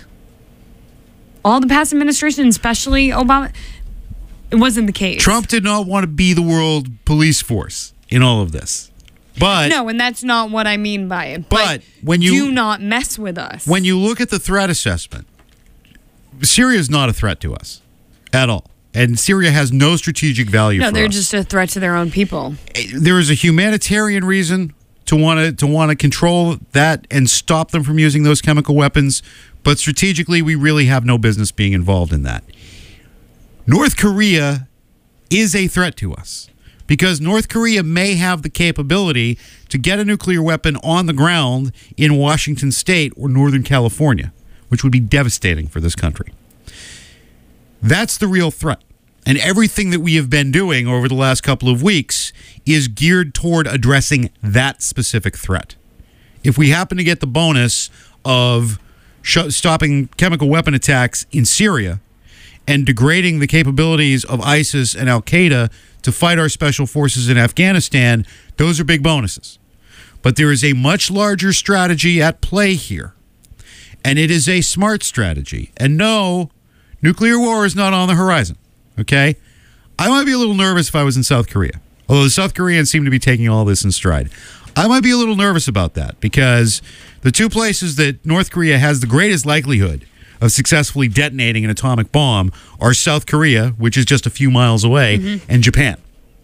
All the past administrations, especially Obama, it wasn't the case. Trump did not want to be the world police force in all of this. But no, and that's not what I mean by it. But, but when you do not mess with us. When you look at the threat assessment, Syria is not a threat to us at all. And Syria has no strategic value no, for us. No, they're just a threat to their own people. There is a humanitarian reason to want to to want to control that and stop them from using those chemical weapons, but strategically we really have no business being involved in that. North Korea is a threat to us because North Korea may have the capability to get a nuclear weapon on the ground in Washington State or Northern California, which would be devastating for this country. That's the real threat. And everything that we have been doing over the last couple of weeks is geared toward addressing that specific threat. If we happen to get the bonus of sh- stopping chemical weapon attacks in Syria and degrading the capabilities of ISIS and Al-Qaeda to fight our special forces in Afghanistan, those are big bonuses. But there is a much larger strategy at play here. And it is a smart strategy. And no, nuclear war is not on the horizon. Okay? I might be a little nervous if I was in South Korea. Although the South Koreans seem to be taking all this in stride. I might be a little nervous about that because the two places that North Korea has the greatest likelihood of successfully detonating an atomic bomb are South Korea, which is just a few miles away, mm-hmm. and Japan.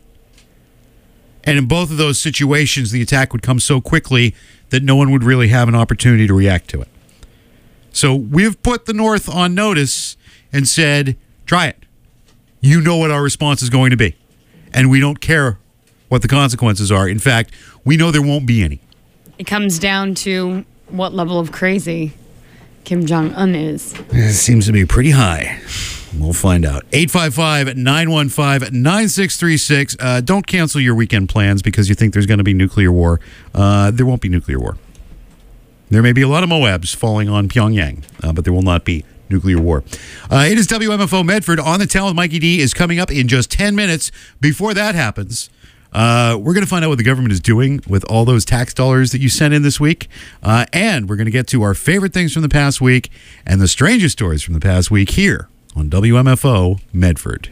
And in both of those situations, the attack would come so quickly that no one would really have an opportunity to react to it. So we've put the North on notice and said, try it. You know what our response is going to be. And we don't care what the consequences are. In fact, we know there won't be any. It comes down to what level of crazy Kim Jong-un is. It seems to be pretty high. We'll find out. eight five five, nine one five, nine six three six. Uh, don't cancel your weekend plans because you think there's going to be nuclear war. Uh, there won't be nuclear war. There may be a lot of Moabs falling on Pyongyang, uh, but there will not be nuclear war. Uh, it is W M F O Medford. On the Town with Mikey D is coming up in just ten minutes. Before that happens, uh, we're going to find out what the government is doing with all those tax dollars that you sent in this week. Uh, and we're going to get to our favorite things from the past week and the strangest stories from the past week here on W M F O Medford.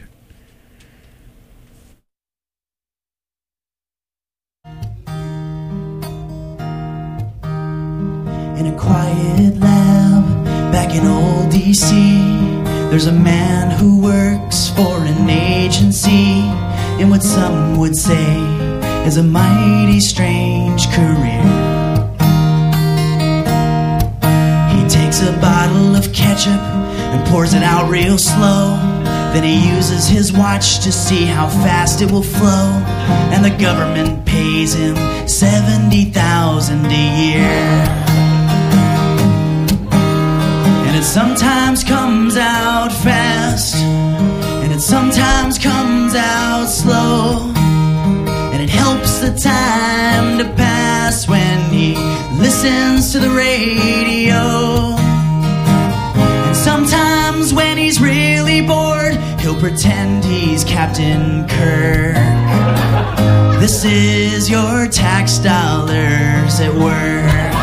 In a quiet lab back in old D C, there's a man who works for an agency in what some would say is a mighty strange career. He takes a bottle of ketchup and pours it out real slow. Then he uses his watch to see how fast it will flow. And the government pays him seventy thousand dollars a year. And it sometimes comes out fast, and it sometimes comes out slow. And it helps the time to pass when he listens to the radio. And sometimes when he's really bored, he'll pretend he's Captain Kirk. This is your tax dollars at work.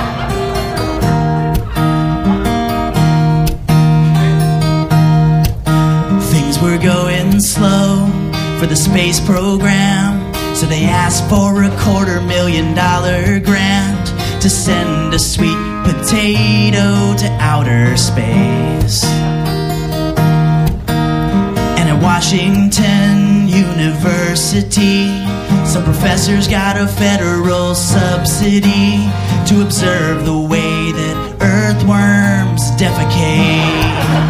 We're going slow for the space program, so they asked for a quarter million dollar grant to send a sweet potato to outer space. And at Washington University, some professors got a federal subsidy to observe the way that earthworms defecate.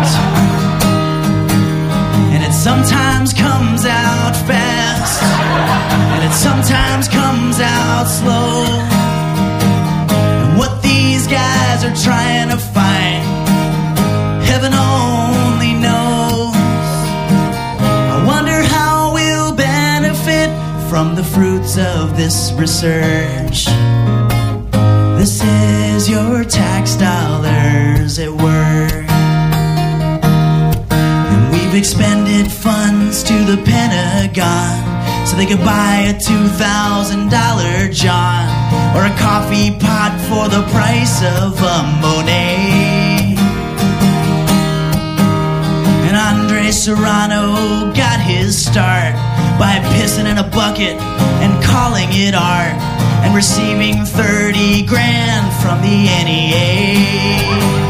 It sometimes comes out fast, and it sometimes comes out slow. And what these guys are trying to find, heaven only knows. I wonder how we'll benefit from the fruits of this research. This is your tax dollars at work. We've expended funds to the Pentagon so they could buy a two thousand dollar John or a coffee pot for the price of a Monet. And Andre Serrano got his start by pissing in a bucket and calling it art and receiving thirty grand from the N E A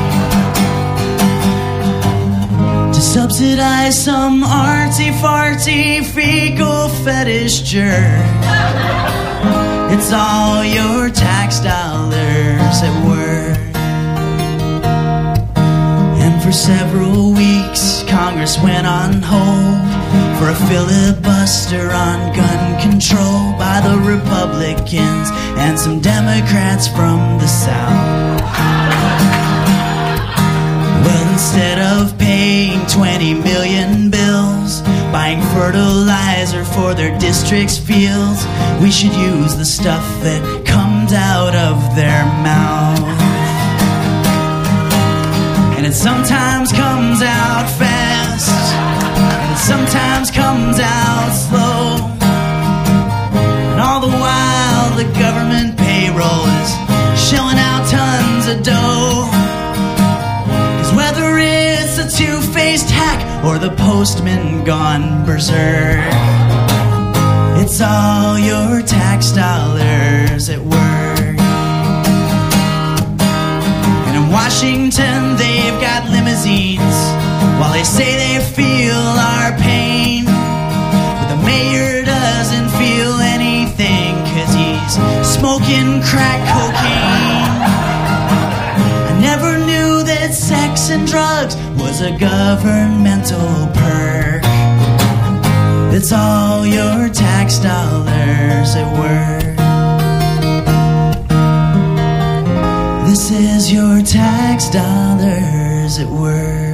to subsidize some artsy-fartsy fecal fetish jerk. It's all your tax dollars at work. And for several weeks, Congress went on hold for a filibuster on gun control by the Republicans and some Democrats from the South. Well, instead of paying twenty million bills, buying fertilizer for their district's fields, we should use the stuff that comes out of their mouth. And it sometimes comes out fast, and it sometimes comes out slow. And all the while the government payroll is shelling out tons of dough. Whether it's a two-faced hack or the postman gone berserk, it's all your tax dollars at work. And in Washington they've got limousines while they say they feel our pain, but the mayor doesn't feel anything 'cause he's smoking crack cocaine. I never knew that sex and drugs was a governmental perk. It's all your tax dollars at work. This is your tax dollars at work.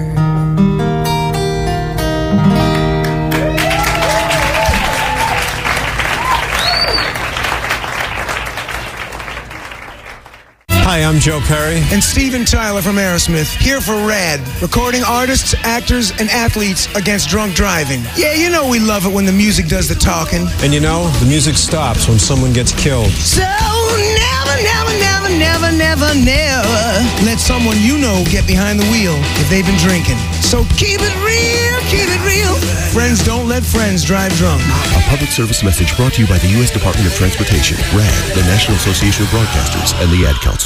Hi, I'm Joe Perry. And Steven Tyler from Aerosmith, here for RAD, recording artists, actors, and athletes against drunk driving. Yeah, you know we love it when the music does the talking. And you know, the music stops when someone gets killed. So never, never, never, never, never, never let someone you know get behind the wheel if they've been drinking. So keep it real, keep it real. Friends don't let friends drive drunk. A public service message brought to you by the U S Department of Transportation, RAD, the National Association of Broadcasters, and the Ad Council.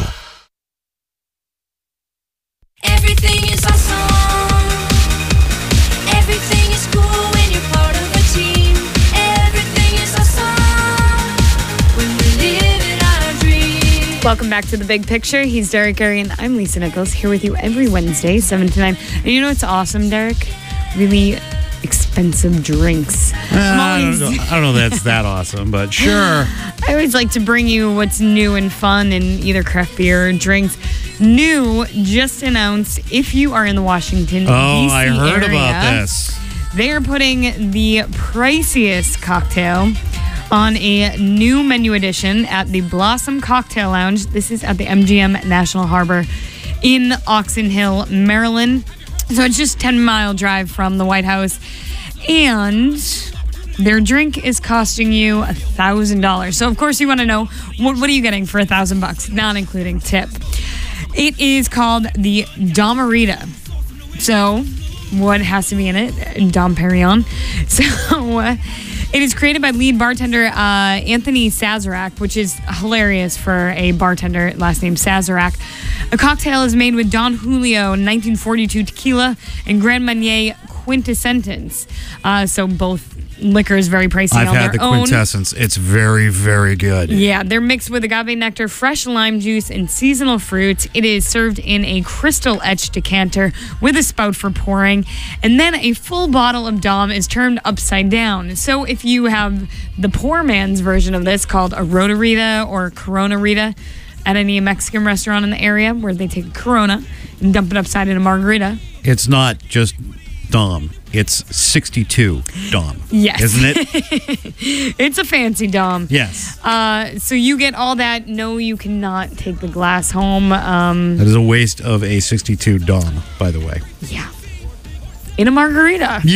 Everything is awesome. Everything is cool when you're part of a team. Everything is awesome when we live in our dream. Welcome back to The Big Picture. He's Derek Gary, and I'm Lisa Nichols, here with you every Wednesday, seven to nine. And you know what's awesome, Derek? Really expensive drinks. Uh, I, don't know, I don't know that's that awesome, but sure. I always like to bring you what's new and fun in either craft beer or drinks. New, just announced, if you are in the Washington, D C Oh, I heard area, about this. they are putting the priciest cocktail on a new menu edition at the Blossom Cocktail Lounge. This is at the M G M National Harbor in Oxon Hill, Maryland. So it's just a ten mile drive from the White House. And their drink is costing you one thousand dollars. So, of course, you want to know, what, what are you getting for one thousand bucks, not including tip? It is called the Domarita. So, what has to be in it? Dom Perignon. So, uh, it is created by lead bartender uh, Anthony Sazerac, which is hilarious for a bartender, last name Sazerac. A cocktail is made with Don Julio nineteen forty-two tequila and Grand Marnier Quintessence. Uh, so both liquors very pricey I've on had their the own. Quintessence. It's very, very good. Yeah, they're mixed with agave nectar, fresh lime juice, and seasonal fruits. It is served in a crystal-etched decanter with a spout for pouring. And then a full bottle of Dom is turned upside down. So if you have the poor man's version of this called a Rotarita or Corona Rita at any Mexican restaurant in the area where they take a Corona and dump it upside in a margarita. It's not just Dom. It's sixty-two Dom. Yes. Isn't it? It's a fancy Dom. Yes. Uh, so you get all that. No, you cannot take the glass home. Um, That is a waste of a sixty-two Dom, by the way. yeah. In a margarita. Yeah.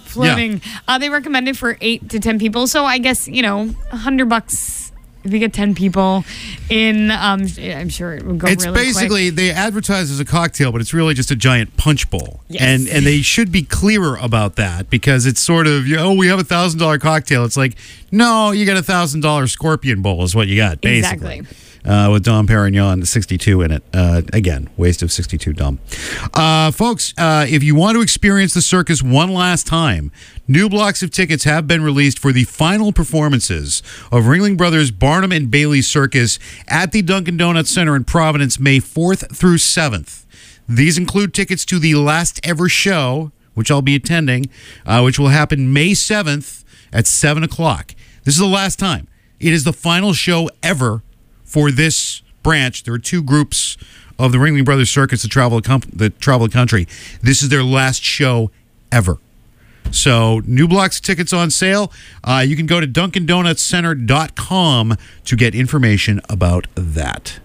floating. Uh, they recommend it for eight to ten people. So I guess, you know, a hundred bucks if you get ten people in. Um, I'm sure it would go It's really basically, quick. they advertise as a cocktail, but it's really just a giant punch bowl. Yes. And and they should be clearer about that because it's sort of, you know, oh, we have a one thousand dollars cocktail. It's like, no, you got a one thousand dollars scorpion bowl is what you got, basically. Exactly. Uh, with Dom Perignon, sixty-two in it. Uh, again, waste of sixty-two, Dom. Uh, folks, uh, if you want to experience the circus one last time, new blocks of tickets have been released for the final performances of Ringling Brothers' Barnum and Bailey Circus at the Dunkin' Donuts Center in Providence, May fourth through seventh. These include tickets to the last ever show, which I'll be attending, uh, which will happen May seventh at seven o'clock. This is the last time. It is the final show ever for this branch. There are two groups of the Ringling Brothers Circus that travel, that travel the country. This is their last show ever. So new blocks of tickets on sale. Uh, you can go to Dunkin Donuts Center dot com to get information about that.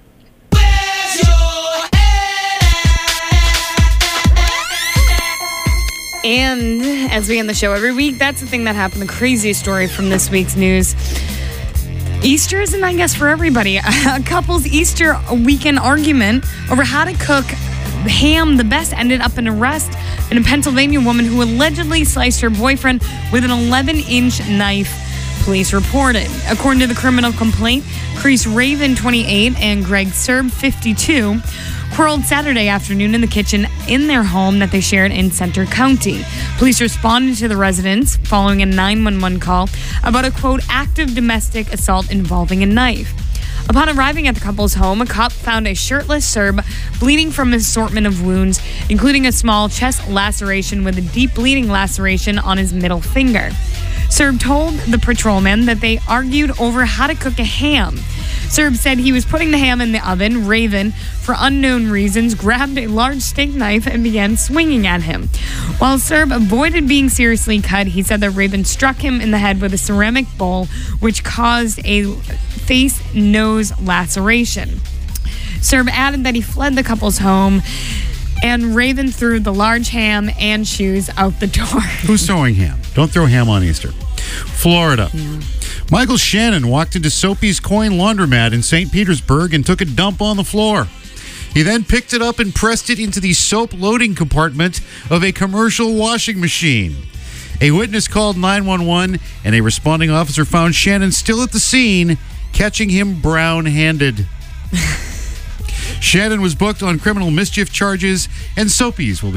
And as we end the show every week, that's the thing that happened, the craziest story from this week's news. Easter isn't, I guess, for everybody. A couple's Easter weekend argument over how to cook ham the best ended up in arrest in a Pennsylvania woman who allegedly sliced her boyfriend with an eleven-inch knife, police reported. According to the criminal complaint, Chris Raven, twenty-eight, and Greg Serb, fifty-two, quarreled Saturday afternoon in the kitchen in their home that they shared in Center County. Police responded to the residents following a nine one one call about a, quote, active domestic assault involving a knife. Upon arriving at the couple's home, a cop found a shirtless Serb bleeding from an assortment of wounds, including a small chest laceration with a deep bleeding laceration on his middle finger. Serb told the patrolman that they argued over how to cook a ham. Serb said he was putting the ham in the oven. Raven, for unknown reasons, grabbed a large steak knife and began swinging at him. While Serb avoided being seriously cut, he said that Raven struck him in the head with a ceramic bowl, which caused a face-nose laceration. Serb added that he fled the couple's home, and Raven threw the large ham and shoes out the door. Who's throwing ham? Don't throw ham on Easter. Florida. Yeah. Michael Shannon walked into Soapy's Coin Laundromat in Saint Petersburg and took a dump on the floor. He then picked it up and pressed it into the soap loading compartment of a commercial washing machine. A witness called nine one one, and a responding officer found Shannon still at the scene, catching him brown-handed. Shannon was booked on criminal mischief charges, and Soapy's will be